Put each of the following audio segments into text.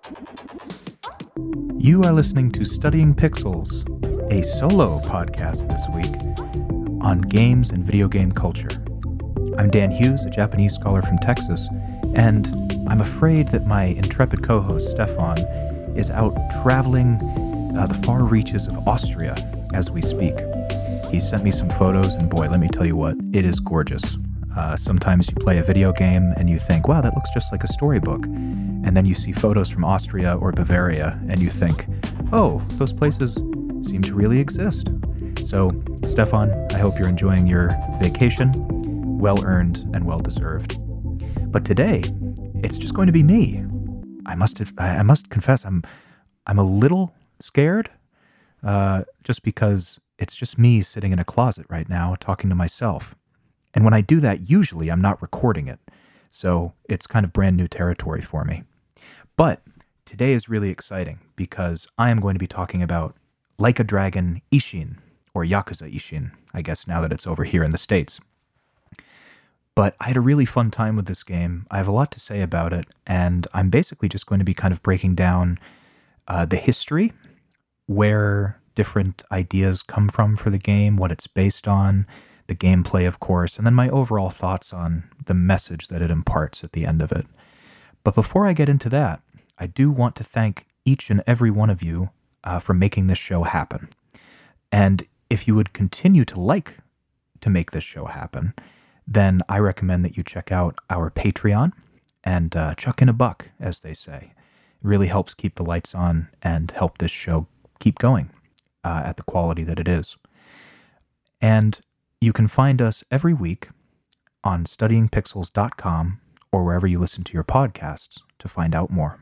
You are listening to Studying Pixels, a solo podcast this week on games and video game culture. I'm Dan Hughes, a Japanese scholar from Texas, and I'm afraid that my intrepid co-host Stefan is out traveling the far reaches of Austria as we speak. He sent me some photos, and boy, let me tell you what, it is gorgeous. Sometimes you play a video game and you think, wow, that looks just like a storybook. And then you see photos from Austria or Bavaria and you think, oh, those places seem to really exist. So, Stefan, I hope you're enjoying your vacation. Well-earned and well-deserved. But today, it's just going to be me. I must confess, I'm a little scared, just because it's just me sitting in a closet right now talking to myself. And when I do that, usually I'm not recording it. So it's kind of brand new territory for me. But today is really exciting because I am going to be talking about Like a Dragon Ishin, or Yakuza Ishin, I guess now that it's over here in the States. But I had a really fun time with this game. I have a lot to say about it, and I'm basically just going to be kind of breaking down the history, where different ideas come from for the game, what it's based on, the gameplay, of course, and then my overall thoughts on the message that it imparts at the end of it. But before I get into that, I do want to thank each and every one of you for making this show happen. And if you would continue to like to make this show happen, then I recommend that you check out our Patreon and chuck in a buck, as they say. It really helps keep the lights on and help this show keep going at the quality that it is. And you can find us every week on studyingpixels.com or wherever you listen to your podcasts to find out more.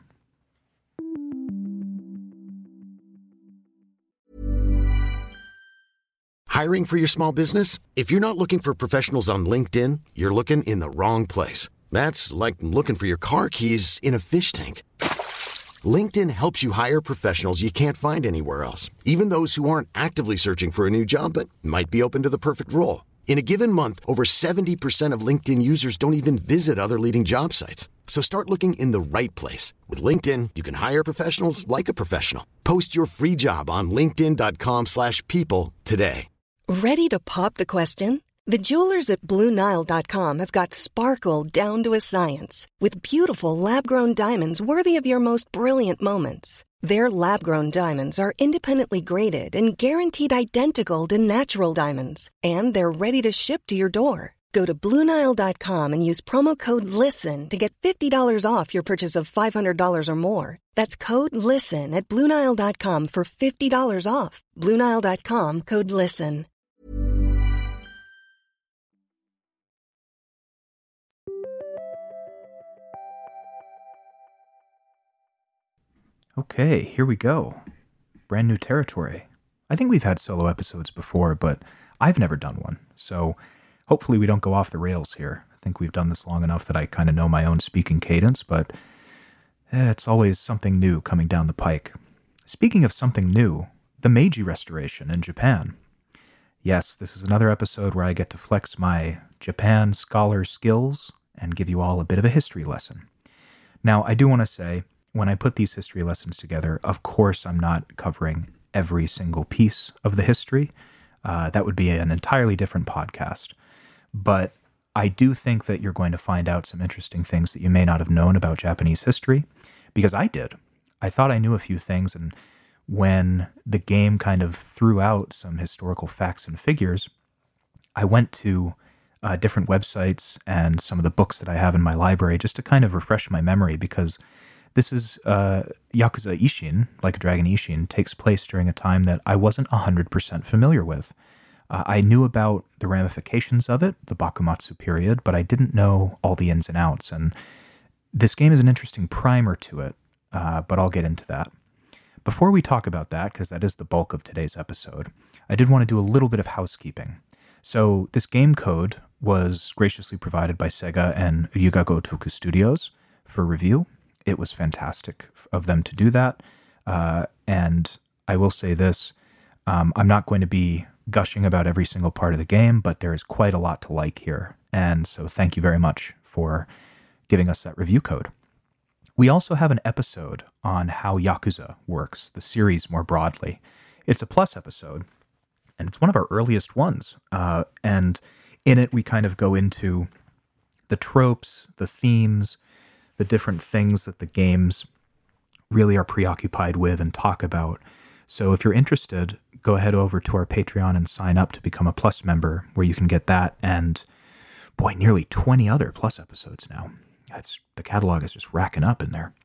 Hiring for your small business? If you're not looking for professionals on LinkedIn, you're looking in the wrong place. That's like looking for your car keys in a fish tank. LinkedIn helps you hire professionals you can't find anywhere else, even those who aren't actively searching for a new job but might be open to the perfect role. In a given month, over 70% of LinkedIn users don't even visit other leading job sites. So start looking in the right place. With LinkedIn, you can hire professionals like a professional. Post your free job on linkedin.com/people today. Ready to pop the question? The jewelers at BlueNile.com have got sparkle down to a science with beautiful lab-grown diamonds worthy of your most brilliant moments. Their lab-grown diamonds are independently graded and guaranteed identical to natural diamonds, and they're ready to ship to your door. Go to BlueNile.com and use promo code LISTEN to get $50 off your purchase of $500 or more. That's code LISTEN at BlueNile.com for $50 off. BlueNile.com, code LISTEN. Okay, here we go. Brand new territory. I think we've had solo episodes before, but I've never done one. So hopefully we don't go off the rails here. I think we've done this long enough that I kind of know my own speaking cadence, but it's always something new coming down the pike. Speaking of something new, the Meiji Restoration in Japan. Yes, this is another episode where I get to flex my Japan scholar skills and give you all a bit of a history lesson. Now, I do want to say, when I put these history lessons together, of course I'm not covering every single piece of the history. That would be an entirely different podcast. But I do think that you're going to find out some interesting things that you may not have known about Japanese history, because I did. I thought I knew a few things, and when the game kind of threw out some historical facts and figures, I went to different websites and some of the books that I have in my library just to kind of refresh my memory, because this is Yakuza Ishin, Like a Dragon Ishin, takes place during a time that I wasn't 100% familiar with. I knew about the ramifications of it, the Bakumatsu period, but I didn't know all the ins and outs. And this game is an interesting primer to it, but I'll get into that. Before we talk about that, because that is the bulk of today's episode, I did want to do a little bit of housekeeping. So this game code was graciously provided by Sega and Ryuga Gotoku Studios for review. It was fantastic of them to do that. And I will say this, I'm not going to be gushing about every single part of the game, but there is quite a lot to like here. And so thank you very much for giving us that review code. We also have an episode on how Yakuza works, the series more broadly. It's a Plus episode, and it's one of our earliest ones. And in it, we kind of go into the tropes, the themes, the different things that the games really are preoccupied with and talk about. So if you're interested, go ahead over to our Patreon and sign up to become a Plus member, where you can get that and, boy, nearly 20 other Plus episodes now. The catalog is just racking up in there.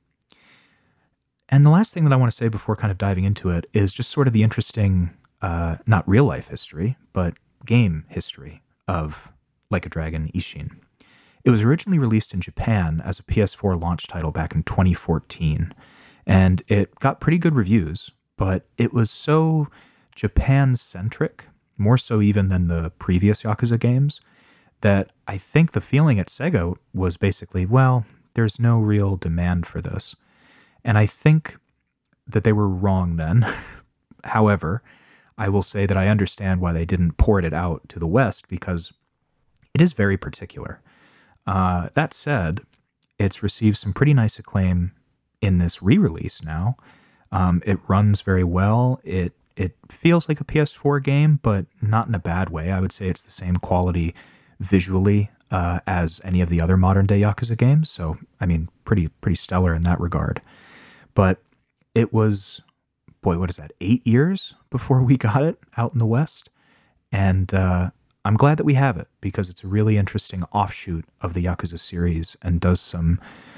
And the last thing that I want to say before kind of diving into it is just sort of the interesting, not real life history, but game history of Like a Dragon Ishin. It was originally released in Japan as a PS4 launch title back in 2014, and it got pretty good reviews, but it was so Japan-centric, more so even than the previous Yakuza games, that I think the feeling at Sega was basically, well, there's no real demand for this. And I think that they were wrong then. However, I will say that I understand why they didn't port it out to the West, because it is very particular. That said, it's received some pretty nice acclaim in this re-release now. It runs very well. It feels like a PS4 game, but not in a bad way. I would say it's the same quality visually as any of the other modern day Yakuza games. So, I mean, pretty stellar in that regard. But it was, boy, what is that, 8 years before we got it out in the West? And I'm glad that we have it, because it's a really interesting offshoot of the Yakuza series and does some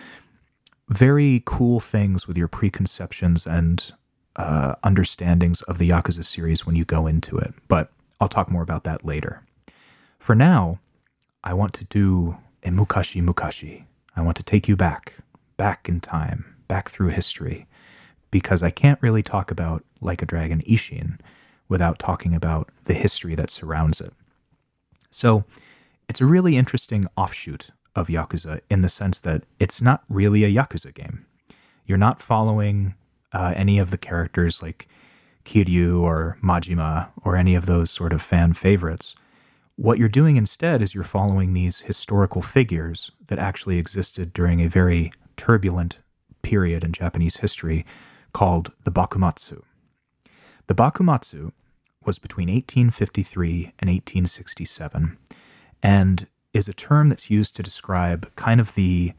very cool things with your preconceptions and understandings of the Yakuza series when you go into it. But I'll talk more about that later. For now, I want to do a Mukashi Mukashi. I want to take you back in time, back through history, because I can't really talk about Like a Dragon Ishin without talking about the history that surrounds it. So it's a really interesting offshoot of Yakuza in the sense that it's not really a Yakuza game. You're not following any of the characters like Kiryu or Majima or any of those sort of fan favorites. What you're doing instead is you're following these historical figures that actually existed during a very turbulent period in Japanese history called the Bakumatsu. The Bakumatsu was between 1853 and 1867, and is a term that's used to describe kind of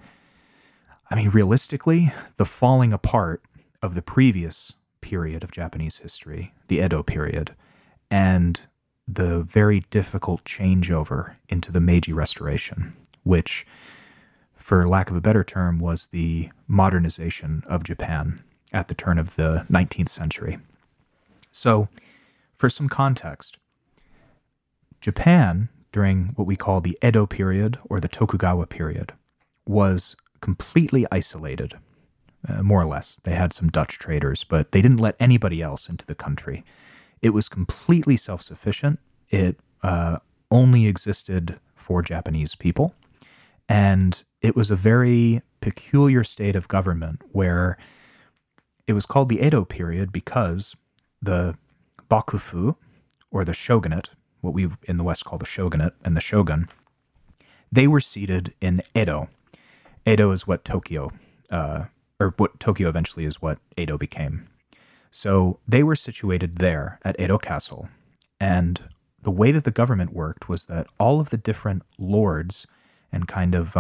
realistically, the falling apart of the previous period of Japanese history, the Edo period, and the very difficult changeover into the Meiji Restoration, which, for lack of a better term, was the modernization of Japan at the turn of the 19th century. So, for some context, Japan, during what we call the Edo period or the Tokugawa period, was completely isolated, more or less. They had some Dutch traders, but they didn't let anybody else into the country. It was completely self-sufficient. It only existed for Japanese people. And it was a very peculiar state of government where it was called the Edo period because the Bakufu, or the shogunate, what we in the West call the shogunate and the shogun, they were seated in Edo. Edo is what Tokyo, or what Tokyo eventually is what Edo became. So they were situated there at Edo Castle, and the way that the government worked was that all of the different lords and kind of,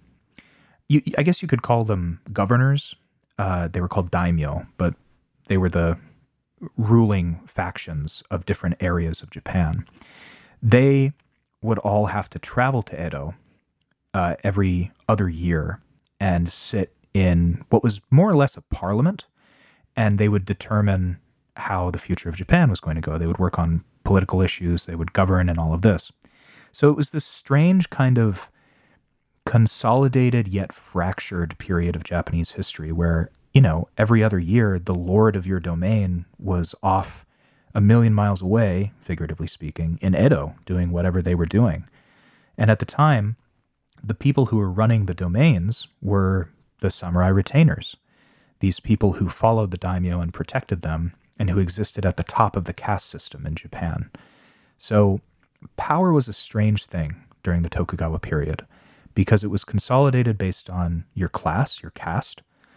I guess you could call them governors. They were called daimyo, but they were the ruling factions of different areas of Japan. They would all have to travel to Edo every other year and sit in what was more or less a parliament, and they would determine how the future of Japan was going to go. They would work on political issues, they would govern, and all of this. So it was this strange kind of consolidated yet fractured period of Japanese history where, every other year, the lord of your domain was off a million miles away, figuratively speaking, in Edo, doing whatever they were doing. And at the time, the people who were running the domains were the samurai retainers, these people who followed the daimyo and protected them, and who existed at the top of the caste system in Japan. So power was a strange thing during the Tokugawa period, because it was consolidated based on your class, your caste,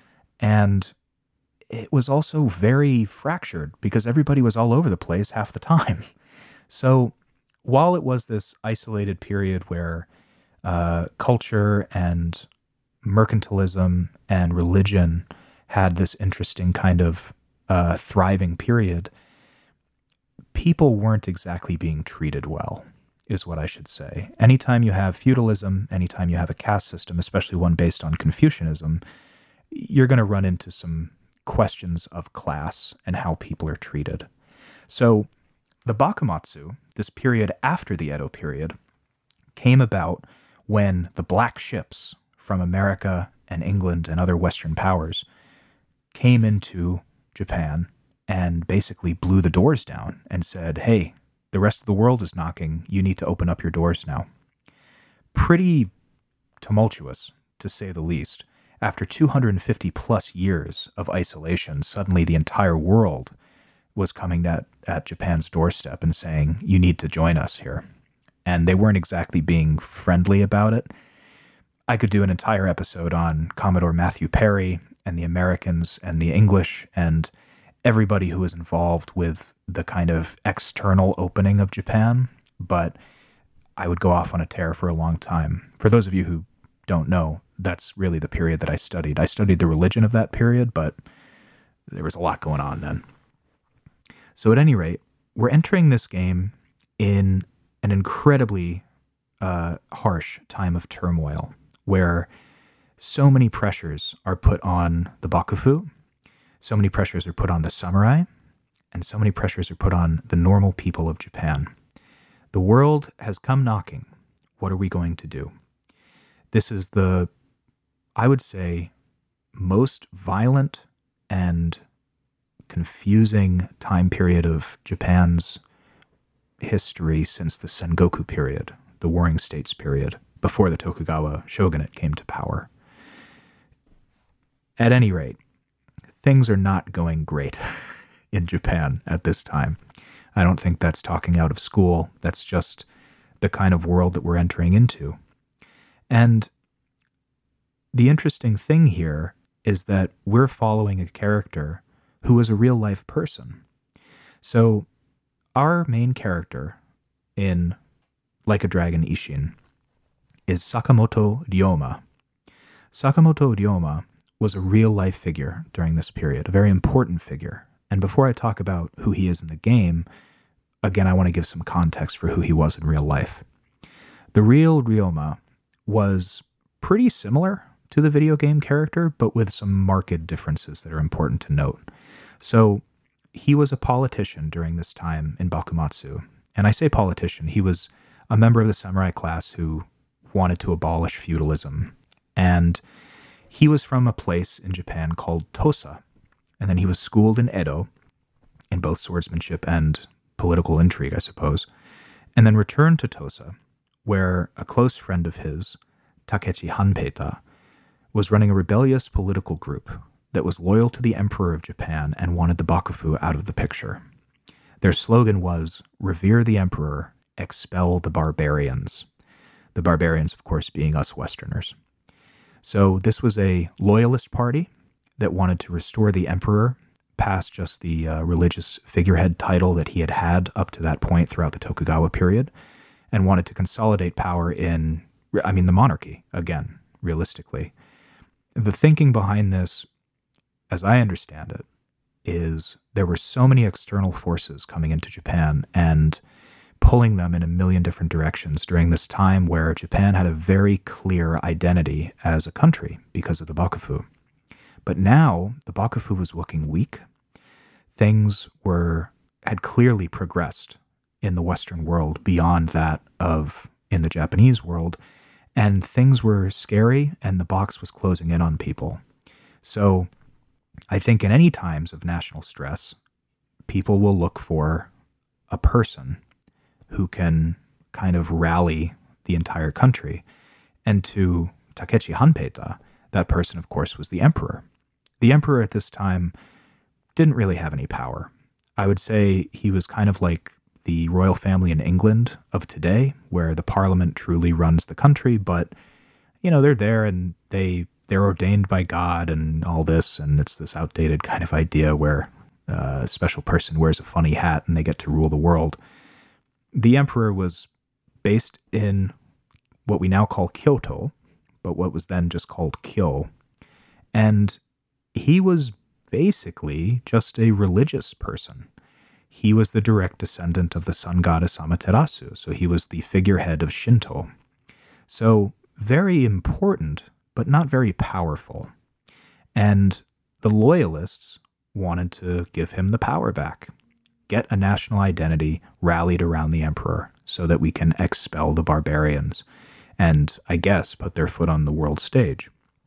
And it was also very fractured because everybody was all over the place half the time. So while it was this isolated period where culture and mercantilism and religion had this interesting kind of thriving period, people weren't exactly being treated well, is what I should say. Anytime you have feudalism, anytime you have a caste system, especially one based on Confucianism, you're going to run into some questions of class and how people are treated. So the Bakumatsu, this period after the Edo period, came about when the black ships from America and England and other Western powers came into Japan and basically blew the doors down and said, hey, the rest of the world is knocking. You need to open up your doors now. Pretty tumultuous, to say the least. After 250 plus years of isolation, suddenly the entire world was coming at Japan's doorstep and saying, you need to join us here. And they weren't exactly being friendly about it. I could do an entire episode on Commodore Matthew Perry and the Americans and the English and everybody who was involved with the kind of external opening of Japan, but I would go off on a tear for a long time. For those of you who don't know, that's really the period that I studied. I studied the religion of that period, but there was a lot going on then. So at any rate, we're entering this game in an incredibly harsh time of turmoil where so many pressures are put on the Bakufu, so many pressures are put on the samurai, and so many pressures are put on the normal people of Japan. The world has come knocking. What are we going to do? This is the, I would say, most violent and confusing time period of Japan's history since the Sengoku period, the Warring States period, before the Tokugawa shogunate came to power. At any rate, things are not going great in Japan at this time. I don't think that's talking out of school. That's just the kind of world that we're entering into. And the interesting thing here is that we're following a character who is a real-life person. So our main character in Like a Dragon Ishin is Sakamoto Ryoma. Sakamoto Ryoma was a real-life figure during this period, a very important figure. And before I talk about who he is in the game, again, I want to give some context for who he was in real life. The real Ryoma was pretty similar to the video game character, but with some marked differences that are important to note. So he was a politician during this time in Bakumatsu. And I say politician, he was a member of the samurai class who wanted to abolish feudalism. And he was from a place in Japan called Tosa. And then he was schooled in Edo, in both swordsmanship and political intrigue, I suppose, and then returned to Tosa, where a close friend of his, Takechi Hanpeita, was running a rebellious political group that was loyal to the Emperor of Japan and wanted the Bakufu out of the picture. Their slogan was, "Revere the Emperor, expel the barbarians." The barbarians, of course, being us Westerners. So this was a loyalist party that wanted to restore the Emperor past just the religious figurehead title that he had had up to that point throughout the Tokugawa period, and wanted to consolidate power in, the monarchy, again, realistically. The thinking behind this, as I understand it, is there were so many external forces coming into Japan and pulling them in a million different directions during this time where Japan had a very clear identity as a country because of the Bakufu. But now the Bakufu was looking weak. Things had clearly progressed in the Western world beyond that of in the Japanese world, and things were scary and the box was closing in on people. So I think in any times of national stress, people will look for a person who can kind of rally the entire country. And to Takechi Hanpeita, that person, of course, was the emperor. The emperor at this time didn't really have any power. I would say he was kind of like the royal family in England of today, where the parliament truly runs the country, but, they're there and they they're ordained by God and all this, and it's this outdated kind of idea where a special person wears a funny hat and they get to rule the world. The emperor was based in what we now call Kyoto, but what was then just called Kyo. And he was basically just a religious person. He was the direct descendant of the sun goddess Amaterasu, so he was the figurehead of Shinto. So very important, but not very powerful. And the loyalists wanted to give him the power back, get a national identity rallied around the emperor so that we can expel the barbarians and, I guess, put their foot on the world stage.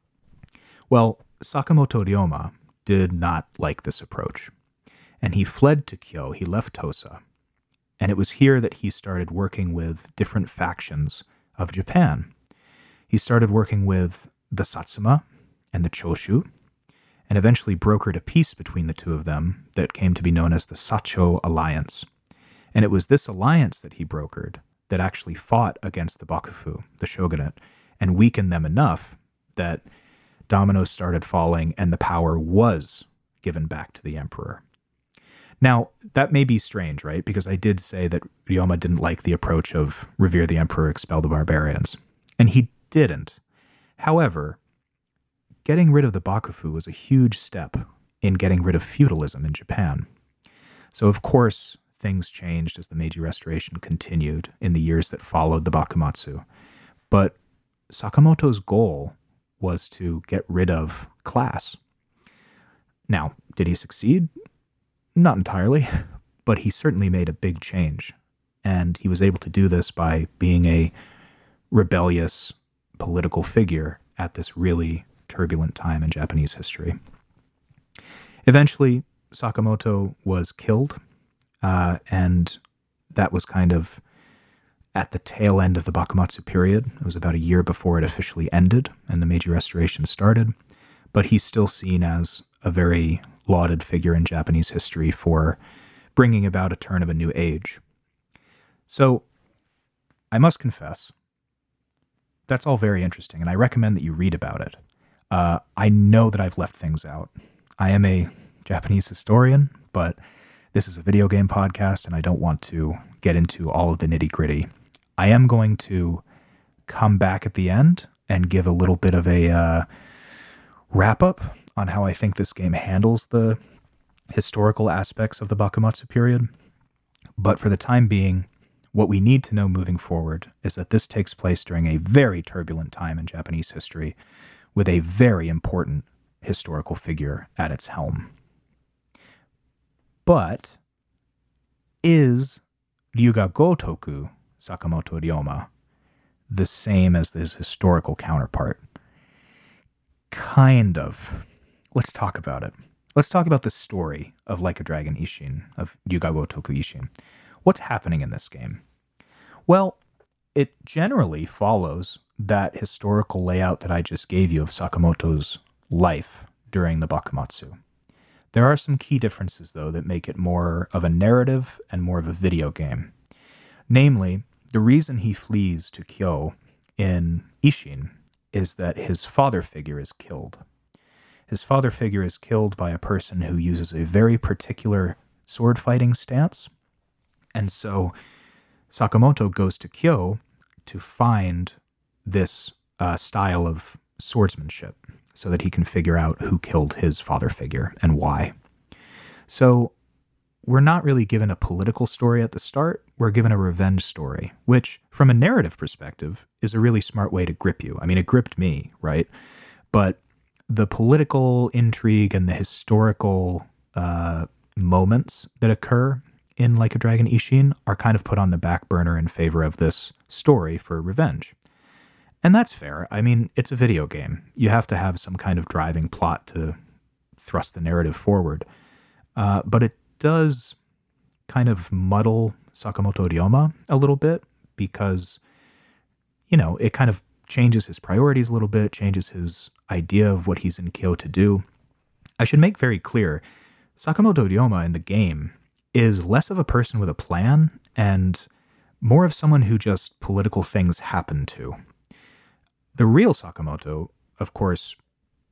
Well, Sakamoto Ryoma did not like this approach, and he fled to Kyo. He left Tosa, and it was here that he started working with different factions of Japan. He started working with the Satsuma and the Choshu, and eventually brokered a peace between the two of them that came to be known as the Sacho Alliance. And it was this alliance that he brokered that actually fought against the Bakufu, the shogunate, and weakened them enough that dominoes started falling and the power was given back to the emperor. Now, that may be strange, right? Because I did say that Ryoma didn't like the approach of revere the emperor, expel the barbarians. And he didn't. However, getting rid of the Bakufu was a huge step in getting rid of feudalism in Japan. So, of course, things changed as the Meiji Restoration continued in the years that followed the Bakumatsu. But Sakamoto's goal was to get rid of class. Now, did he succeed? Not entirely, but he certainly made a big change. And he was able to do this by being a rebellious political figure at this really turbulent time in Japanese history. Eventually, Sakamoto was killed, and that was kind of at the tail end of the Bakumatsu period. It was about a year before it officially ended and the Meiji Restoration started, but he's still seen as a very lauded figure in Japanese history for bringing about a turn of a new age. So, I must confess, that's all very interesting, and I recommend that you read about it. I know that I've left things out. I am a Japanese historian, but this is a video game podcast, and I don't want to get into all of the nitty-gritty. I am going to come back at the end and give a little bit of a wrap-up on how I think this game handles the historical aspects of the Bakumatsu period. But for the time being, what we need to know moving forward is that this takes place during a very turbulent time in Japanese history with a very important historical figure at its helm. But is Ryuga Gotoku Sakamoto Ryoma the same as his historical counterpart? Kind of. Let's talk about it. Let's talk about the story of Like a Dragon Ishin, of Ryuga Gotoku Ishin. What's happening in this game? Well, it generally follows that historical layout that I just gave you of Sakamoto's life during the Bakumatsu. There are some key differences, though, that make it more of a narrative and more of a video game. Namely, the reason he flees to Kyo in Ishin is that his father figure is killed. His father figure is killed by a person who uses a very particular sword fighting stance. And so Sakamoto goes to Kyo to find this style of swordsmanship so that he can figure out who killed his father figure and why. So we're not really given a political story at the start. We're given a revenge story, which from a narrative perspective is a really smart way to grip you. I mean, it gripped me, right? But the political intrigue and the historical moments that occur in Like a Dragon Ishin are kind of put on the back burner in favor of this story for revenge. And that's fair. I mean, it's a video game. You have to have some kind of driving plot to thrust the narrative forward. But it does kind of muddle Sakamoto Ryoma a little bit because, you know, it kind of changes his priorities a little bit, changes his idea of what he's in Kyo to do. I should make very clear, Sakamoto Ryoma in the game is less of a person with a plan and more of someone who just political things happen to. The real Sakamoto, of course,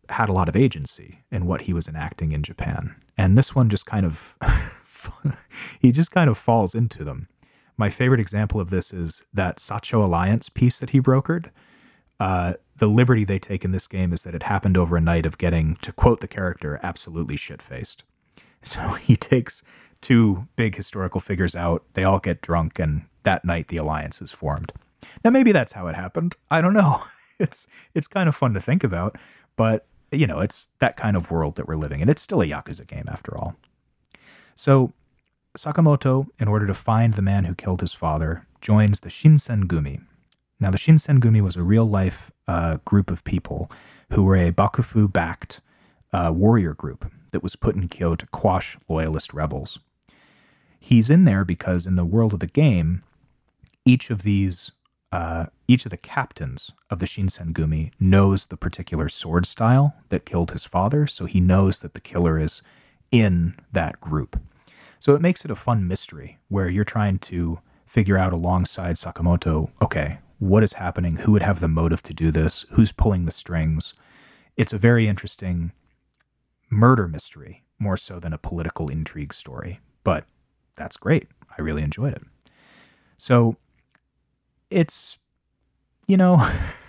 had a lot of agency in what he was enacting in Japan. And this one just kind of, he just kind of falls into them. My favorite example of this is that Sacho Alliance piece that he brokered. The liberty they take in this game is that it happened over a night of getting, to quote the character, absolutely shit-faced. So he takes two big historical figures out, they all get drunk, and that night the alliance is formed. Now maybe that's how it happened. I don't know. It's kind of fun to think about, but you know, it's that kind of world that we're living in. It's still a Yakuza game after all. So Sakamoto, in order to find the man who killed his father, joins the Shinsengumi. Now, the Shinsengumi was a real-life group of people who were a Bakufu-backed warrior group that was put in Kyo to quash loyalist rebels. He's in there because in the world of the game, each of the captains of the Shinsengumi knows the particular sword style that killed his father, so he knows that the killer is in that group. So it makes it a fun mystery where you're trying to figure out alongside Sakamoto, okay, what is happening? Who would have the motive to do this? Who's pulling the strings? It's a very interesting murder mystery, more so than a political intrigue story. But that's great. I really enjoyed it. So it's, you know,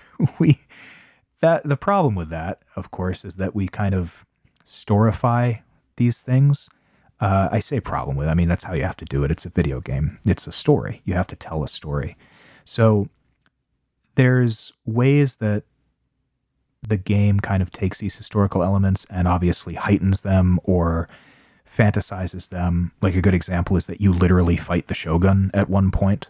the problem with that, of course, is that we kind of storify these things. I say problem with, I mean, that's how you have to do it. It's a video game. It's a story. You have to tell a story. So there's ways that the game kind of takes these historical elements and obviously heightens them or fantasizes them. Like a good example is that you literally fight the Shogun at one point.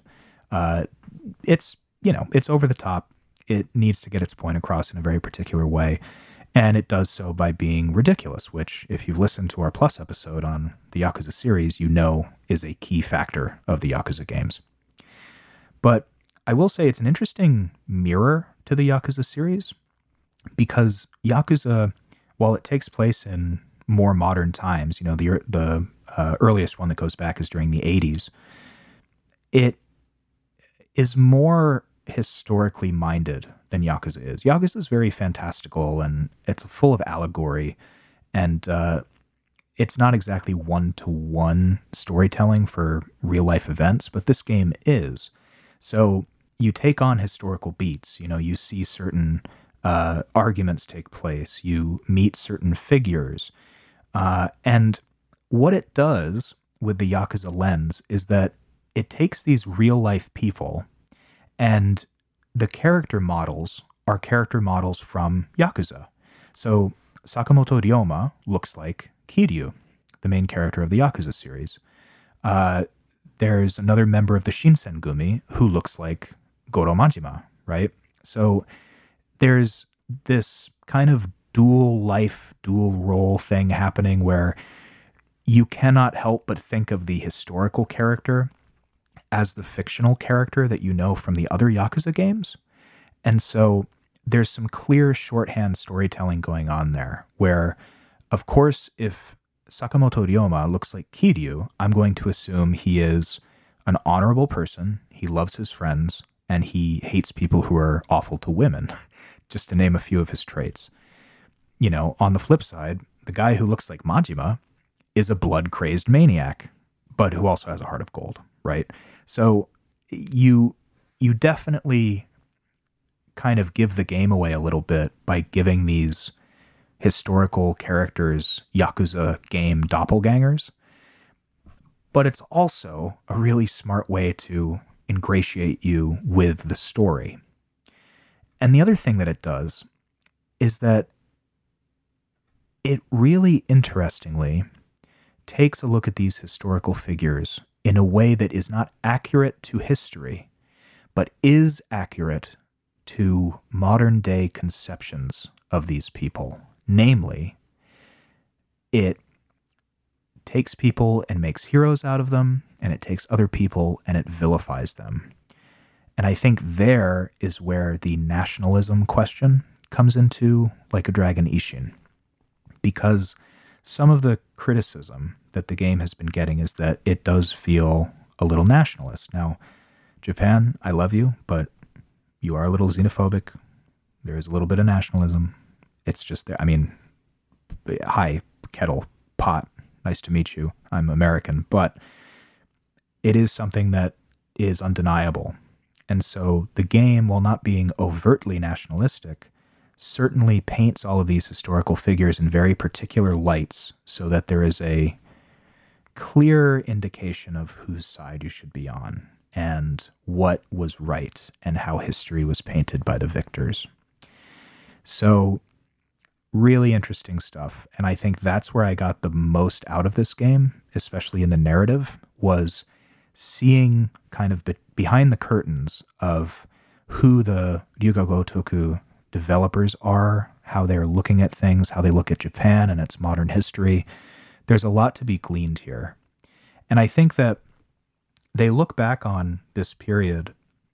It's, you know, it's over the top. It needs to get its point across in a very particular way. And it does so by being ridiculous, which, if you've listened to our Plus episode on the Yakuza series, you know is a key factor of the Yakuza games. But I will say it's an interesting mirror to the Yakuza series, because Yakuza, while it takes place in more modern times, you know, the earliest one that goes back is during the 80s, it is more historically minded than Yakuza is. Yakuza is very fantastical and it's full of allegory, and it's not exactly one-to-one storytelling for real-life events, but this game is. So you take on historical beats, you know, you see certain arguments take place, you meet certain figures, and what it does with the Yakuza lens is that it takes these real-life people, and the character models are character models from Yakuza. So Sakamoto Ryoma looks like Kiryu, the main character of the Yakuza series. There's another member of the Shinsengumi who looks like Goro Majima, right? So there's this kind of dual life, dual role thing happening where you cannot help but think of the historical character as the fictional character that you know from the other Yakuza games. And so there's some clear shorthand storytelling going on there where, of course, if Sakamoto Ryoma looks like Kiryu, I'm going to assume he is an honorable person, he loves his friends, and he hates people who are awful to women, just to name a few of his traits. You know, on the flip side, the guy who looks like Majima is a blood-crazed maniac, but who also has a heart of gold, right? So you definitely kind of give the game away a little bit by giving these historical characters Yakuza game doppelgangers. But it's also a really smart way to ingratiate you with the story. And the other thing that it does is that it really interestingly takes a look at these historical figures in a way that is not accurate to history, but is accurate to modern day conceptions of these people. Namely, it takes people and makes heroes out of them, and it takes other people and it vilifies them. And I think there is where the nationalism question comes into Like a Dragon Ishin. Because some of the criticism that the game has been getting is that it does feel a little nationalist. Now, Japan, I love you, but you are a little xenophobic. There is a little bit of nationalism. it's just there. I mean, hi, kettle pot. Nice to meet you. I'm American, but it is something that is undeniable. And so the game, while not being overtly nationalistic, certainly paints all of these historical figures in very particular lights so that there is a clear indication of whose side you should be on and what was right and how history was painted by the victors. So really interesting stuff. And I think that's where I got the most out of this game, especially in the narrative, was seeing kind of behind the curtains of who the Ryuga Gotoku developers are, how they're looking at things, how they look at Japan and its modern history. There's a lot to be gleaned here. And I think that they look back on this period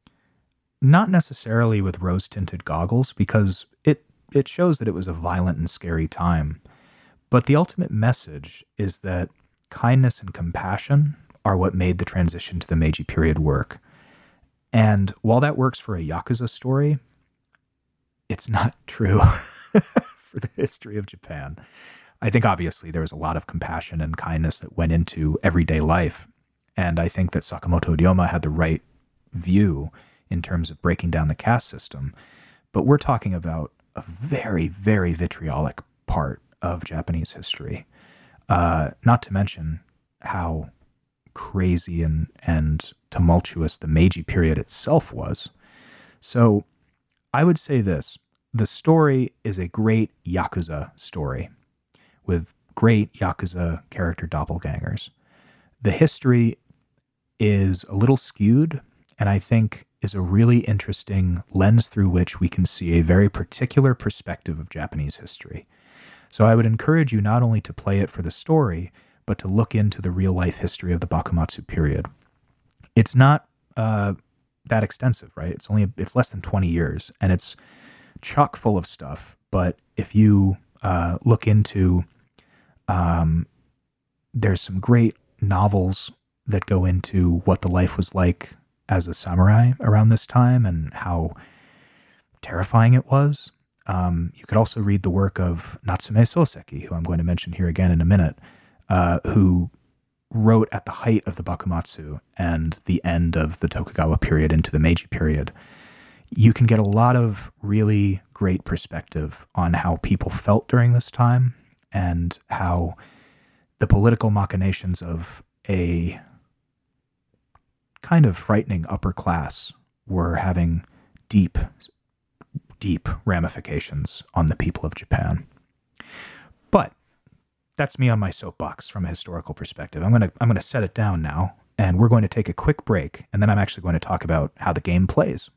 not necessarily with rose-tinted goggles, because it shows that it was a violent and scary time. But the ultimate message is that kindness and compassion are what made the transition to the Meiji period work. And while that works for a Yakuza story, it's not true for the history of Japan. I think obviously there was a lot of compassion and kindness that went into everyday life. And I think that Sakamoto Ryoma had the right view in terms of breaking down the caste system. But we're talking about a very, very vitriolic part of Japanese history. Not to mention how crazy and tumultuous the Meiji period itself was. So I would say this. The story is a great Yakuza story with great Yakuza character doppelgangers. The history is a little skewed, and I think is a really interesting lens through which we can see a very particular perspective of Japanese history. So I would encourage you not only to play it for the story, but to look into the real-life history of the Bakumatsu period. It's not that extensive, right? It's less than 20 years, and it's chock full of stuff. But if you look into, there's some great novels that go into what the life was like as a samurai around this time and how terrifying it was. You could also read the work of Natsume Soseki, who I'm going to mention here again in a minute, who wrote at the height of the Bakumatsu and the end of the Tokugawa period into the Meiji period. You can get a lot of really great perspective on how people felt during this time and how the political machinations of a kind of frightening upper class were having deep, deep ramifications on the people of Japan. But that's me on my soapbox from a historical perspective. I'm going to set it down now, and we're going to take a quick break, and then I'm actually going to talk about how the game plays.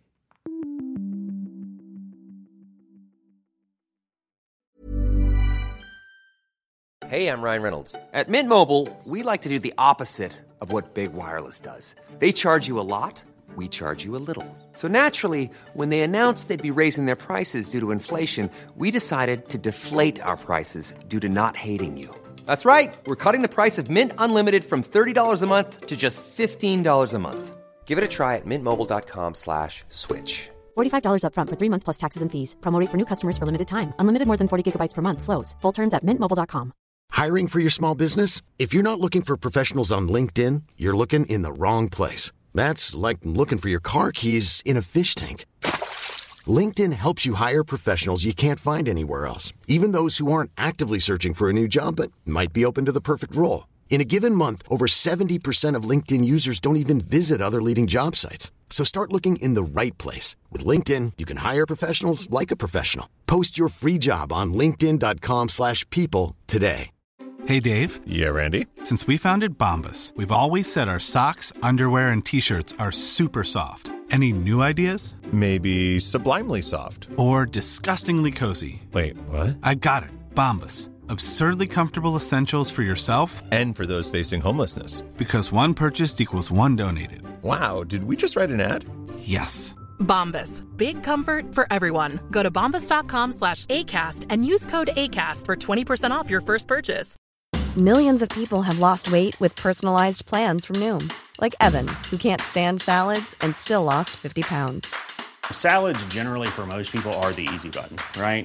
Hey, I'm Ryan Reynolds. At Mint Mobile, we like to do the opposite of what Big Wireless does. They charge you a lot, we charge you a little. So naturally, when they announced they'd be raising their prices due to inflation, we decided to deflate our prices due to not hating you. That's right. We're cutting the price of Mint Unlimited from $30 a month to just $15 a month. Give it a try at mintmobile.com/switch. $45 up front for 3 months plus taxes and fees. Promo rate for new customers for limited time. Unlimited more than 40 gigabytes per month. Slows full terms at mintmobile.com. Hiring for your small business? If you're not looking for professionals on LinkedIn, you're looking in the wrong place. That's like looking for your car keys in a fish tank. LinkedIn helps you hire professionals you can't find anywhere else, even those who aren't actively searching for a new job but might be open to the perfect role. In a given month, over 70% of LinkedIn users don't even visit other leading job sites. So start looking in the right place. With LinkedIn, you can hire professionals like a professional. Post your free job on linkedin.com/people today. Hey, Dave. Yeah, Randy. Since we founded Bombas, we've always said our socks, underwear, and T-shirts are super soft. Any new ideas? Maybe sublimely soft. Or disgustingly cozy. Wait, what? I got it. Bombas. Absurdly comfortable essentials for yourself and for those facing homelessness. Because one purchased equals one donated. Wow, did we just write an ad? Yes. Bombas. Big comfort for everyone. Go to bombas.com/ACAST and use code ACAST for 20% off your first purchase. Millions of people have lost weight with personalized plans from Noom. Like Evan, who can't stand salads and still lost 50 pounds. Salads generally for most people are the easy button, right?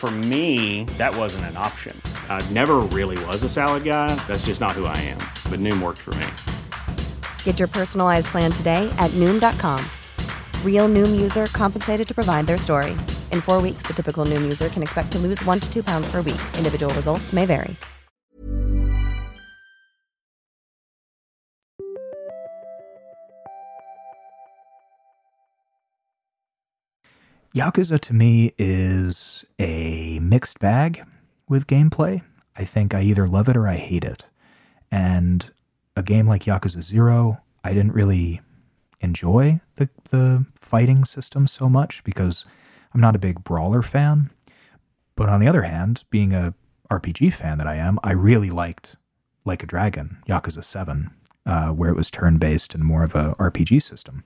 For me, that wasn't an option. I never really was a salad guy. That's just not who I am. But Noom worked for me. Get your personalized plan today at Noom.com. Real Noom user compensated to provide their story. In 4 weeks, the typical Noom user can expect to lose 1 to 2 pounds per week. Individual results may vary. Yakuza to me is a mixed bag with gameplay. I think I either love it or I hate it. And a game like Yakuza 0, I didn't really enjoy the fighting system so much because I'm not a big brawler fan. But on the other hand, being a RPG fan that I am, I really liked Like a Dragon, Yakuza 7, where it was turn-based and more of a RPG system.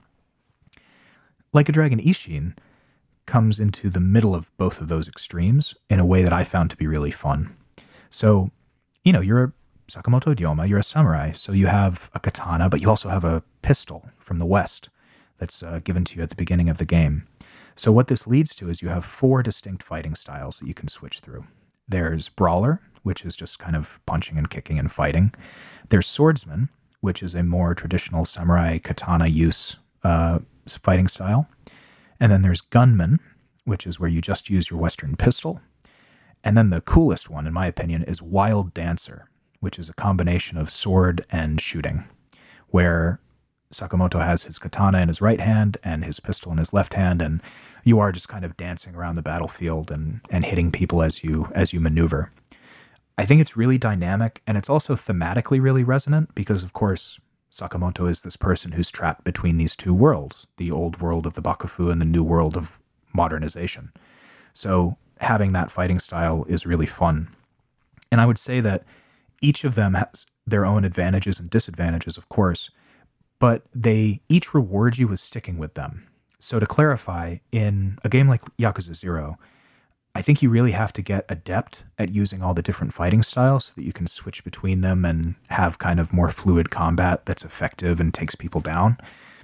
Like a Dragon Ishin comes into the middle of both of those extremes in a way that I found to be really fun. So, you're a Sakamoto Ryoma, you're a samurai, so you have a katana, but you also have a pistol from the West that's given to you at the beginning of the game. So what this leads to is you have 4 distinct fighting styles that you can switch through. There's Brawler, which is just kind of punching and kicking and fighting. There's Swordsman, which is a more traditional samurai katana use fighting style. And then there's Gunman, which is where you just use your Western pistol. And then the coolest one, in my opinion, is Wild Dancer, which is a combination of sword and shooting, where Sakamoto has his katana in his right hand and his pistol in his left hand, and you are just kind of dancing around the battlefield and hitting people as you maneuver. I think it's really dynamic, and it's also thematically really resonant because, of course, Sakamoto is this person who's trapped between these two worlds, the old world of the Bakufu and the new world of modernization. So having that fighting style is really fun. And I would say that each of them has their own advantages and disadvantages, of course, but they each reward you with sticking with them. So to clarify, in a game like Yakuza 0, I think you really have to get adept at using all the different fighting styles so that you can switch between them and have kind of more fluid combat that's effective and takes people down.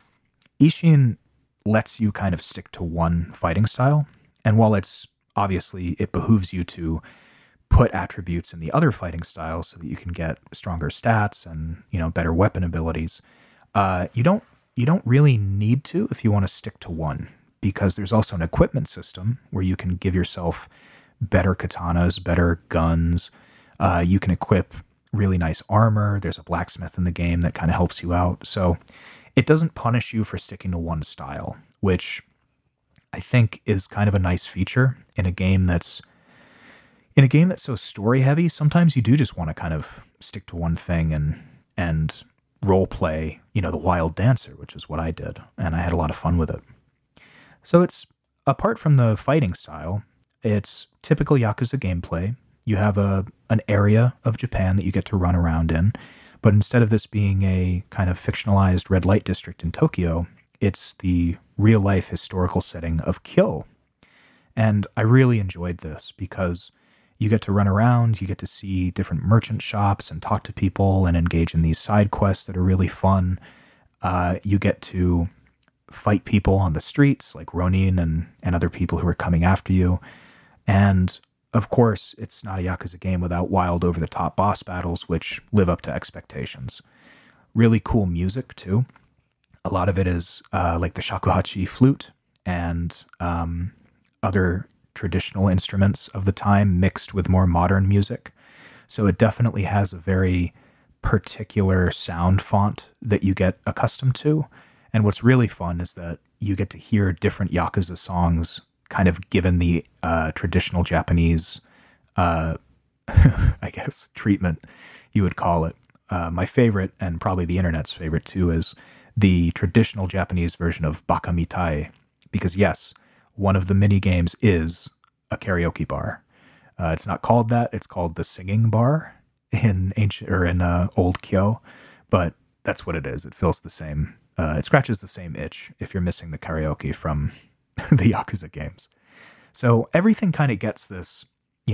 Ishin lets you kind of stick to one fighting style, and while it behooves you to put attributes in the other fighting styles so that you can get stronger stats and, better weapon abilities, you don't really need to if you want to stick to one, because there's also an equipment system where you can give yourself better katanas, better guns. You can equip really nice armor. There's a blacksmith in the game that kind of helps you out. So it doesn't punish you for sticking to one style, which I think is kind of a nice feature in a game that's so story heavy. Sometimes you do just want to kind of stick to one thing and role play, the Wild Dancer, which is what I did, and I had a lot of fun with it. So it's, apart from the fighting style, it's typical Yakuza gameplay. You have an area of Japan that you get to run around in, but instead of this being a kind of fictionalized red light district in Tokyo, it's the real-life historical setting of Kyo. And I really enjoyed this because you get to run around, you get to see different merchant shops and talk to people and engage in these side quests that are really fun. You get to fight people on the streets like Ronin and other people who are coming after you. And of course, it's not a Yakuza game without wild over-the-top boss battles, which live up to expectations. Really cool music, too. A lot of it is like the shakuhachi flute and other traditional instruments of the time mixed with more modern music. So it definitely has a very particular sound font that you get accustomed to. And what's really fun is that you get to hear different Yakuza songs kind of given the traditional Japanese, I guess, treatment, you would call it. My favorite, and probably the internet's favorite too, is the traditional Japanese version of Baka Mitai. Because yes, one of the mini games is a karaoke bar. It's not called that. It's called the Singing Bar in Old Kyo, but that's what it is. It feels the same. It scratches the same itch if you're missing the karaoke from the Yakuza games. So everything kind of gets this,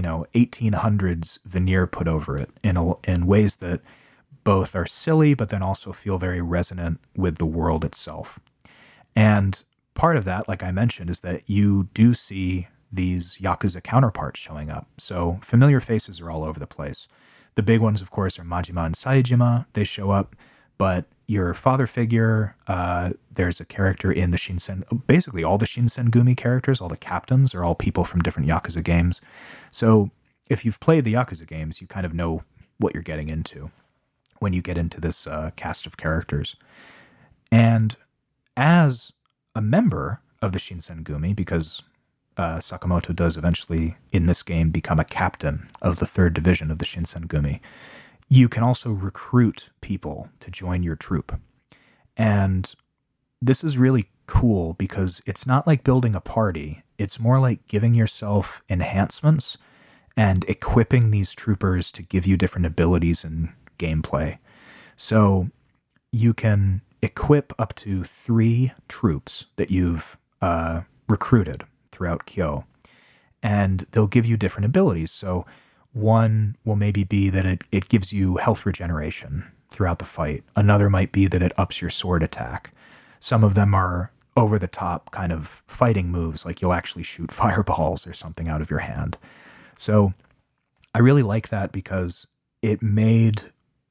1800s veneer put over it in ways that both are silly, but then also feel very resonant with the world itself. And part of that, like I mentioned, is that you do see these Yakuza counterparts showing up. So familiar faces are all over the place. The big ones, of course, are Majima and Saejima. They show up, but your father figure, there's a character in the Shinsen, basically all the Shinsengumi characters, all the captains are all people from different Yakuza games. So if you've played the Yakuza games, you kind of know what you're getting into when you get into this cast of characters. And as a member of the Shinsengumi, because Sakamoto does eventually, in this game, become a captain of the 3rd Division of the Shinsengumi, you can also recruit people to join your troop. And this is really cool because it's not like building a party. It's more like giving yourself enhancements and equipping these troopers to give you different abilities and gameplay. So you can equip up to 3 troops that you've recruited throughout Kyo, and they'll give you different abilities. So one will maybe be that it gives you health regeneration throughout the fight. Another might be that it ups your sword attack. Some of them are over-the-top kind of fighting moves, like you'll actually shoot fireballs or something out of your hand. So I really like that because it made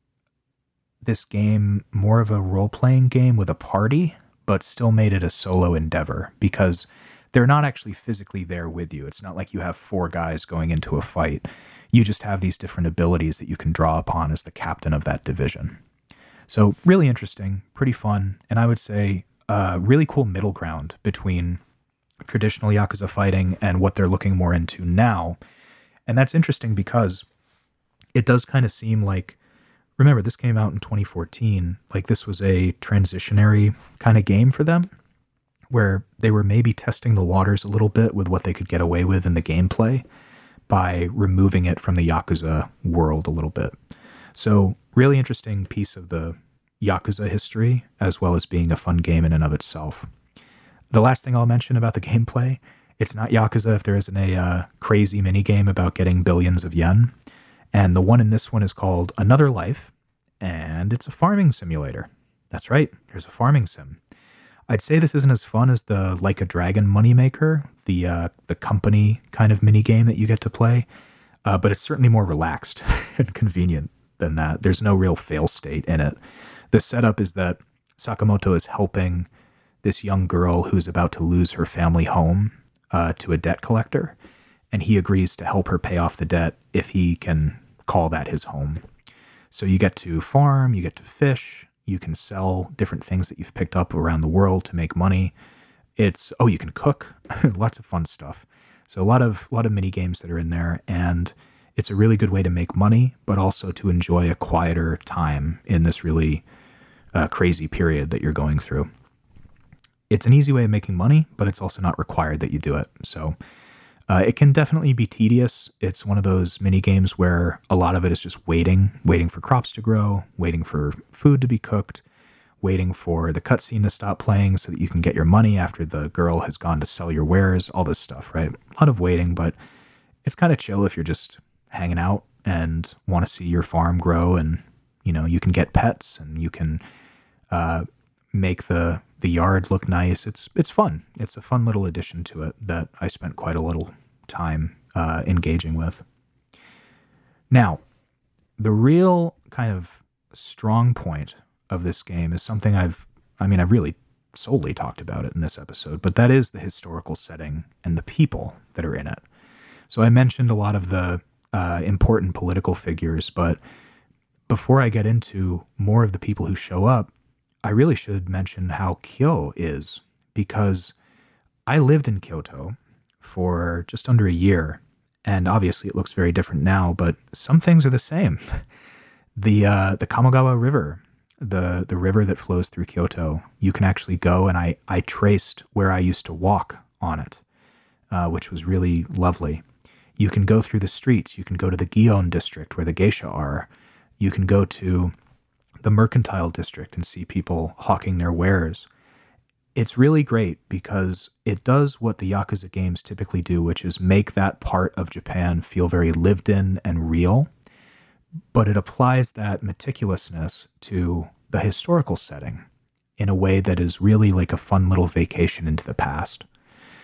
this game more of a role-playing game with a party, but still made it a solo endeavor because they're not actually physically there with you. It's not like you have 4 guys going into a fight. You just have these different abilities that you can draw upon as the captain of that division. So really interesting, pretty fun, and I would say really cool middle ground between traditional Yakuza fighting and what they're looking more into now. And that's interesting because it does kind of seem like, remember, this came out in 2014, like this was a transitionary kind of game for them, where they were maybe testing the waters a little bit with what they could get away with in the gameplay by removing it from the Yakuza world a little bit. So really interesting piece of the Yakuza history, as well as being a fun game in and of itself. The last thing I'll mention about the gameplay, it's not Yakuza if there isn't a crazy minigame about getting billions of yen. And the one in this one is called Another Life, and it's a farming simulator. That's right, there's a farming sim. I'd say this isn't as fun as the Like a Dragon Moneymaker, the company kind of minigame that you get to play, but it's certainly more relaxed and convenient than that. There's no real fail state in it. The setup is that Sakamoto is helping this young girl who's about to lose her family home to a debt collector, and he agrees to help her pay off the debt if he can call that his home. So you get to farm, you get to fish, you can sell different things that you've picked up around the world to make money. You can cook, lots of fun stuff. So a lot of mini games that are in there, and it's a really good way to make money, but also to enjoy a quieter time in this really crazy period that you're going through. It's an easy way of making money, but it's also not required that you do it. So it can definitely be tedious. It's one of those mini games where a lot of it is just waiting for crops to grow, waiting for food to be cooked, waiting for the cutscene to stop playing so that you can get your money after the girl has gone to sell your wares, all this stuff, right? A lot of waiting, but it's kind of chill if you're just hanging out and want to see your farm grow, and you can get pets and you can make the yard look nice. It's fun. It's a fun little addition to it that I spent quite a little time engaging with. Now, the real kind of strong point of this game is something I've really solely talked about it in this episode, but that is the historical setting and the people that are in it. So I mentioned a lot of the important political figures, but before I get into more of the people who show up, I really should mention how Kyo is, because I lived in Kyoto for just under a year, and obviously it looks very different now, but some things are the same. The Kamogawa River, the river that flows through Kyoto, you can actually go, and I traced where I used to walk on it, which was really lovely. You can go through the streets. You can go to the Gion district where the geisha are. You can go to the mercantile district and see people hawking their wares. It's really great because it does what the Yakuza games typically do, which is make that part of Japan feel very lived in and real, but it applies that meticulousness to the historical setting in a way that is really like a fun little vacation into the past.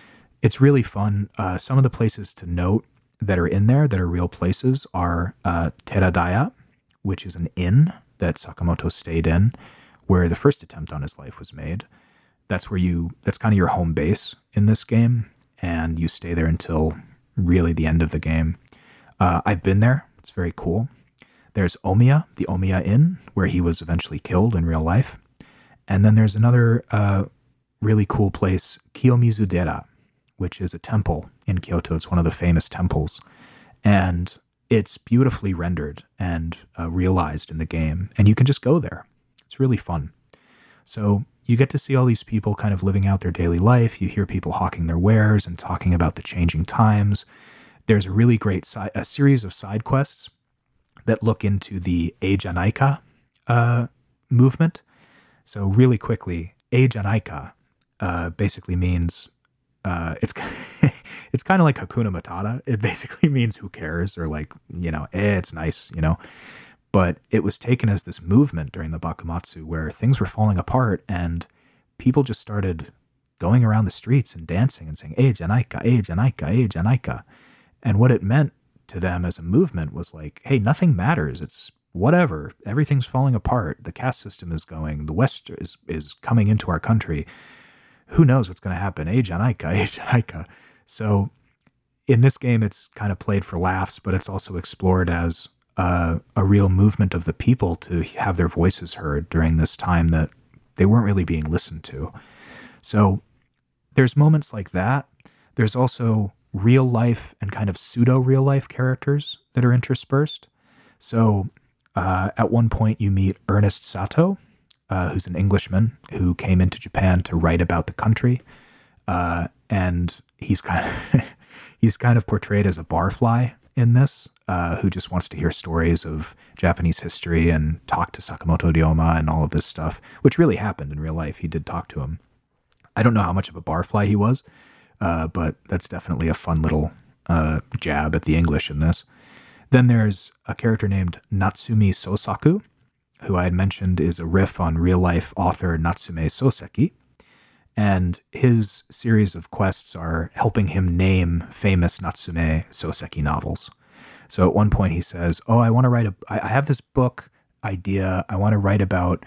It's really fun. Some of the places to note that are in there that are real places are Teradaya, which is an inn that Sakamoto stayed in, where the first attempt on his life was made. That's kind of your home base in this game, and you stay there until really the end of the game. I've been there. It's very cool. There's Omiya, the Omiya Inn, where he was eventually killed in real life. And then there's another really cool place, Kiyomizu-dera, which is a temple in Kyoto. It's one of the famous temples. And it's beautifully rendered and realized in the game. And you can just go there. It's really fun. So you get to see all these people kind of living out their daily life. You hear people hawking their wares and talking about the changing times. There's a really great a series of side quests that look into the Eijanaika movement. So really quickly, Eijanaika basically means it's it's kind of like Hakuna Matata. It basically means who cares, or like, it's nice, But it was taken as this movement during the Bakumatsu where things were falling apart and people just started going around the streets and dancing and saying, Eijanaika, Eijanaika, Eijanaika. And what it meant to them as a movement was like, hey, nothing matters. It's whatever. Everything's falling apart. The caste system is going. The West is coming into our country. Who knows what's going to happen? Eijanaika, Eijanaika. So in this game, it's kind of played for laughs, but it's also explored as a real movement of the people to have their voices heard during this time that they weren't really being listened to. So there's moments like that. There's also real life and kind of pseudo real life characters that are interspersed. So at one point you meet Ernest Sato, who's an Englishman who came into Japan to write about the country. And he's kind of portrayed as a barfly in this, who just wants to hear stories of Japanese history and talk to Sakamoto Ryoma and all of this stuff, which really happened in real life. He did talk to him. I don't know how much of a barfly he was, but that's definitely a fun little jab at the English in this. Then there's a character named Natsumi Sosaku, who I had mentioned is a riff on real-life author Natsume Soseki. And his series of quests are helping him name famous Natsume Soseki novels. So at one point he says, I want to write I have this book idea. I want to write about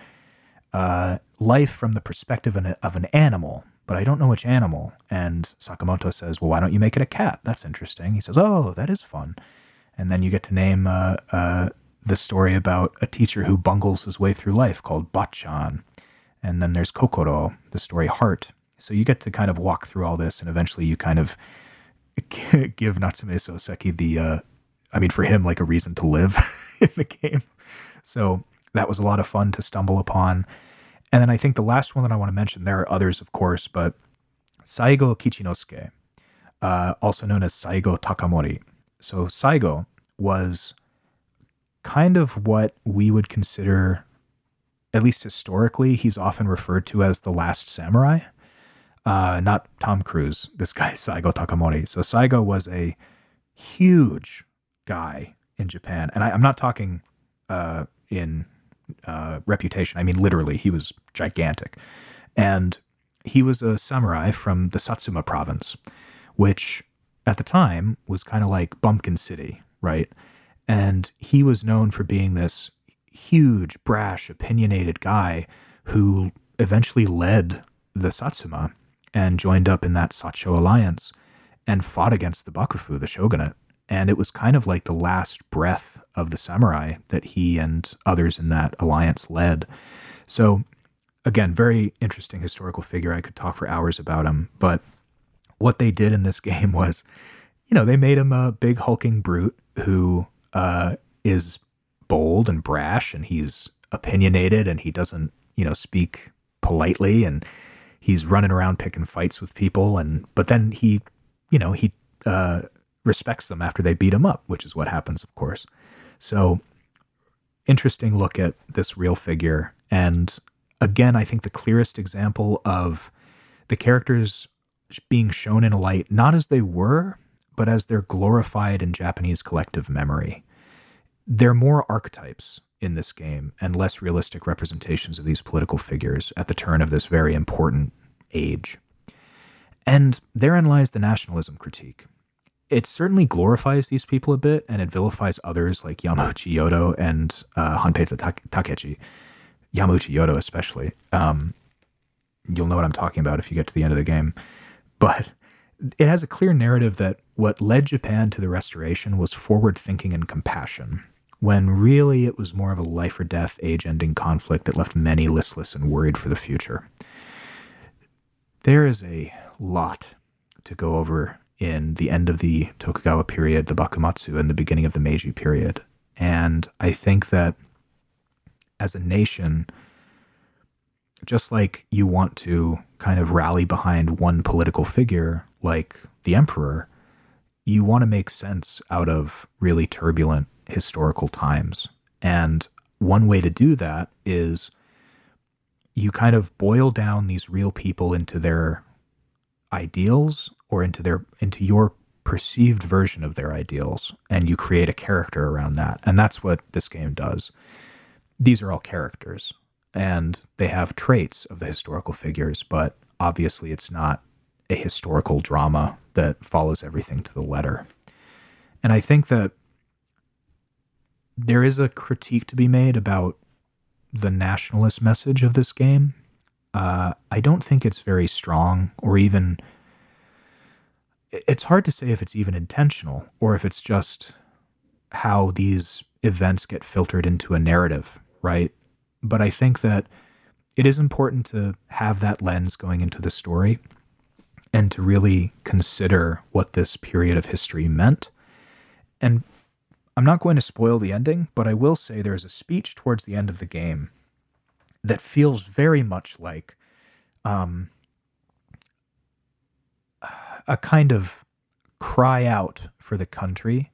life from the perspective of an animal, but I don't know which animal. And Sakamoto says, well, why don't you make it a cat? That's interesting. He says, oh, that is fun. And then you get to name the story about a teacher who bungles his way through life called Bachan. And then there's Kokoro, the story Heart. So you get to kind of walk through all this, and eventually you kind of give Natsume Soseki for him, like a reason to live in the game. So that was a lot of fun to stumble upon. And then I think the last one that I want to mention, there are others, of course, but Saigo Kichinosuke, also known as Saigo Takamori. So Saigo was kind of what we would consider, at least historically, he's often referred to as the last samurai. Not Tom Cruise, this guy, Saigo Takamori. So Saigo was a huge guy in Japan. And I'm not talking in reputation. I mean, literally, he was gigantic. And he was a samurai from the Satsuma province, which at the time was kind of like Bumpkin City, right? And he was known for being this huge, brash, opinionated guy who eventually led the Satsuma and joined up in that Sacho alliance and fought against the Bakufu, the shogunate. And it was kind of like the last breath of the samurai that he and others in that alliance led. So again, very interesting historical figure. I could talk for hours about him, but what they did in this game was, they made him a big hulking brute who is bold and brash, and he's opinionated, and he doesn't, speak politely, and he's running around picking fights with people. But then he respects them after they beat him up, which is what happens, of course. So interesting look at this real figure. And again, I think the clearest example of the characters being shown in a light, not as they were, but as they're glorified in Japanese collective memory. They're more archetypes in this game and less realistic representations of these political figures at the turn of this very important age. And therein lies the nationalism critique. It certainly glorifies these people a bit, and it vilifies others like Yamauchi Yodo and Hanpei Takechi. Yamauchi Yodo especially. You'll know what I'm talking about if you get to the end of the game. But it has a clear narrative that what led Japan to the Restoration was forward thinking and compassion, when really it was more of a life or death, age-ending conflict that left many listless and worried for the future. There is a lot to go over in the end of the Tokugawa period, the Bakumatsu, and the beginning of the Meiji period. And I think that as a nation, just like you want to kind of rally behind one political figure like the emperor, you want to make sense out of really turbulent historical times. And one way to do that is you kind of boil down these real people into their ideals, or into your perceived version of their ideals, and you create a character around that. And that's what this game does. These are all characters, and they have traits of the historical figures, but obviously it's not a historical drama that follows everything to the letter. And I think that there is a critique to be made about the nationalist message of this game. I don't think it's very strong, or even... It's hard to say if it's even intentional, or if it's just how these events get filtered into a narrative, right? But I think that it is important to have that lens going into the story and to really consider what this period of history meant. And I'm not going to spoil the ending, but I will say there's a speech towards the end of the game that feels very much like a kind of cry out for the country,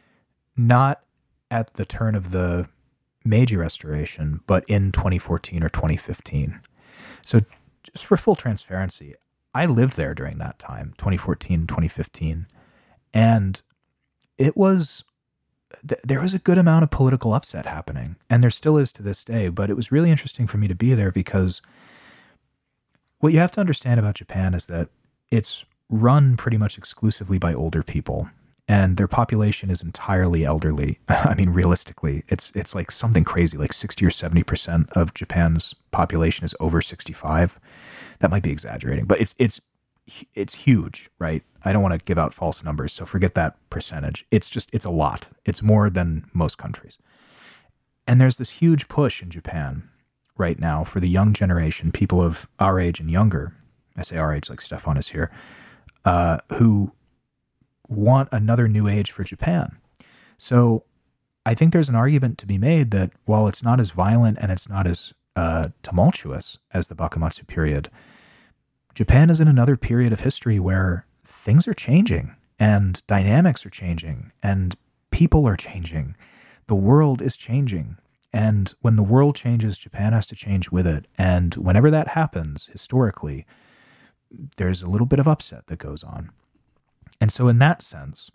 not at the turn of the Meiji Restoration, but in 2014 or 2015. So just for full transparency, I lived there during that time, 2014, 2015, and it was... there was a good amount of political upset happening, and there still is to this day, but it was really interesting for me to be there because what you have to understand about Japan is that it's run pretty much exclusively by older people, and their population is entirely elderly. I mean, realistically, it's like something crazy, like 60 or 70% of Japan's population is over 65. That might be exaggerating, but it's huge, right? I don't want to give out false numbers, so forget that percentage. It's a lot. It's more than most countries. And there's this huge push in Japan right now for the young generation, people of our age and younger. I say our age like Stefan is here, who want another new age for Japan. So I think there's an argument to be made that while it's not as violent and it's not as tumultuous as the Bakumatsu period, Japan is in another period of history where things are changing and dynamics are changing and people are changing. The world is changing. And when the world changes, Japan has to change with it. And whenever that happens, historically, there's a little bit of upset that goes on. And so in that sense,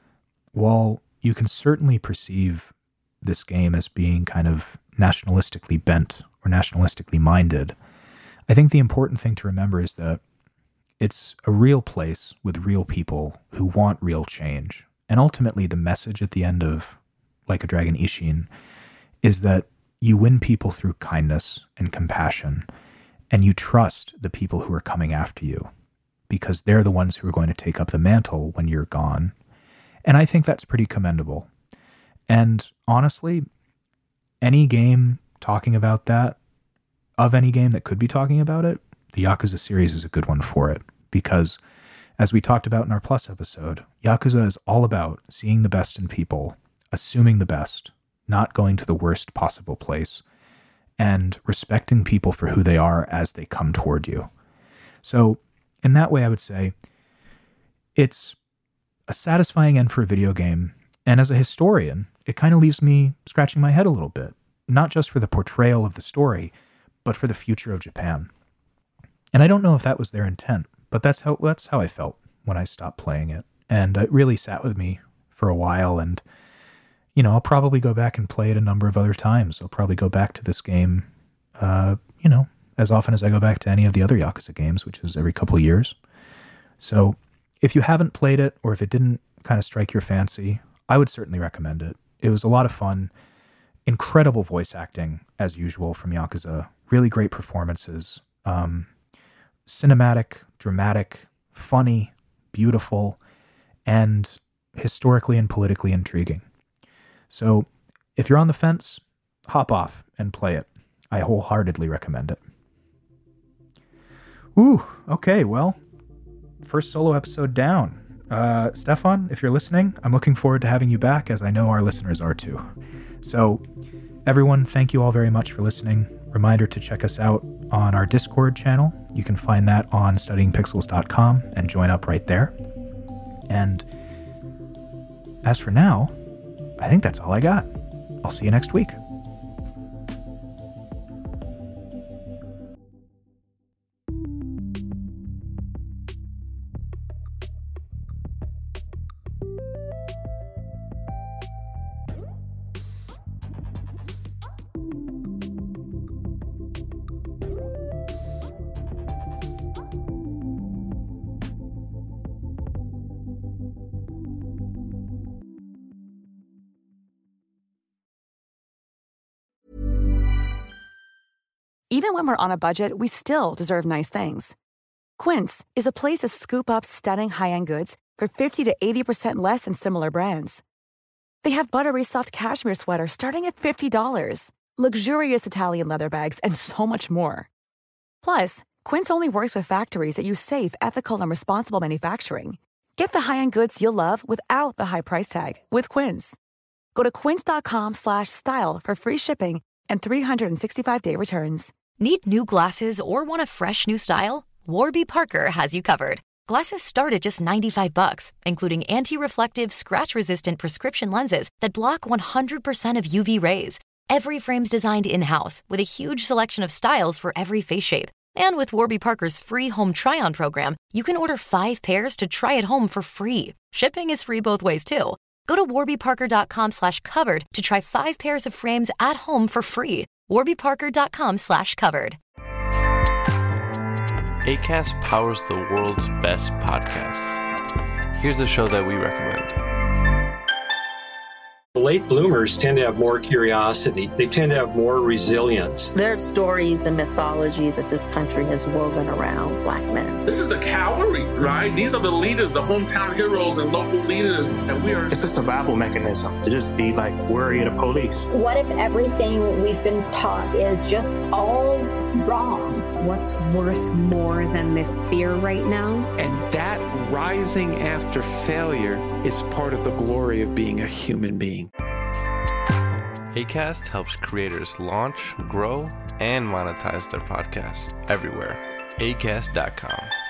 while you can certainly perceive this game as being kind of nationalistically bent or nationalistically minded, I think the important thing to remember is that it's a real place with real people who want real change. And ultimately, the message at the end of Like a Dragon Ishin is that you win people through kindness and compassion, and you trust the people who are coming after you because they're the ones who are going to take up the mantle when you're gone. And I think that's pretty commendable. And honestly, any game talking about that, of any game that could be talking about it, the Yakuza series is a good one for it. Because, as we talked about in our Plus episode, Yakuza is all about seeing the best in people, assuming the best, not going to the worst possible place, and respecting people for who they are as they come toward you. So, in that way, I would say it's a satisfying end for a video game. And as a historian, it kind of leaves me scratching my head a little bit, not just for the portrayal of the story, but for the future of Japan. And I don't know if that was their intent, but that's how I felt when I stopped playing it. And it really sat with me for a while. And, you know, I'll probably go back and play it a number of other times. I'll probably go back to this game, as often as I go back to any of the other Yakuza games, which is every couple of years. So if you haven't played it, or if it didn't kind of strike your fancy, I would certainly recommend it. It was a lot of fun. Incredible voice acting, as usual, from Yakuza. Really great performances. Cinematic, dramatic, funny, beautiful, and historically and politically intriguing. So if you're on the fence, hop off and play it. I wholeheartedly recommend it. Ooh, okay, well, first solo episode down. Stefan, if you're listening, I'm looking forward to having you back, as I know our listeners are too. So, everyone, thank you all very much for listening. Reminder to check us out on our Discord channel. You can find that on studyingpixels.com and join up right there. And as for now, I think that's all I got. I'll see you next week. Even when we're on a budget, we still deserve nice things. Quince is a place to scoop up stunning high-end goods for 50 to 80% less than similar brands. They have buttery soft cashmere sweaters starting at $50, luxurious Italian leather bags, and so much more. Plus, Quince only works with factories that use safe, ethical, and responsible manufacturing. Get the high-end goods you'll love without the high price tag with Quince. Go to quince.com/style for free shipping and 365-day returns. Need new glasses or want a fresh new style? Warby Parker has you covered. Glasses start at just $95, including anti-reflective, scratch-resistant prescription lenses that block 100% of UV rays. Every frame's designed in-house with a huge selection of styles for every face shape. And with Warby Parker's free home try-on program, you can order 5 pairs to try at home for free. Shipping is free both ways, too. Go to warbyparker.com/covered to try 5 pairs of frames at home for free. warbyparker.com/covered. Acast powers the world's best podcasts. Here's a show that we recommend. Late bloomers tend to have more curiosity. They tend to have more resilience. There's stories and mythology that this country has woven around Black men. This is the cavalry, right? These are the leaders, the hometown heroes and local leaders. And we are... It's a survival mechanism to just be like worried of police. What if everything we've been taught is just all wrong? What's worth more than this fear right now? And that rising after failure is part of the glory of being a human being. Acast helps creators launch, grow, and monetize their podcasts everywhere. Acast.com.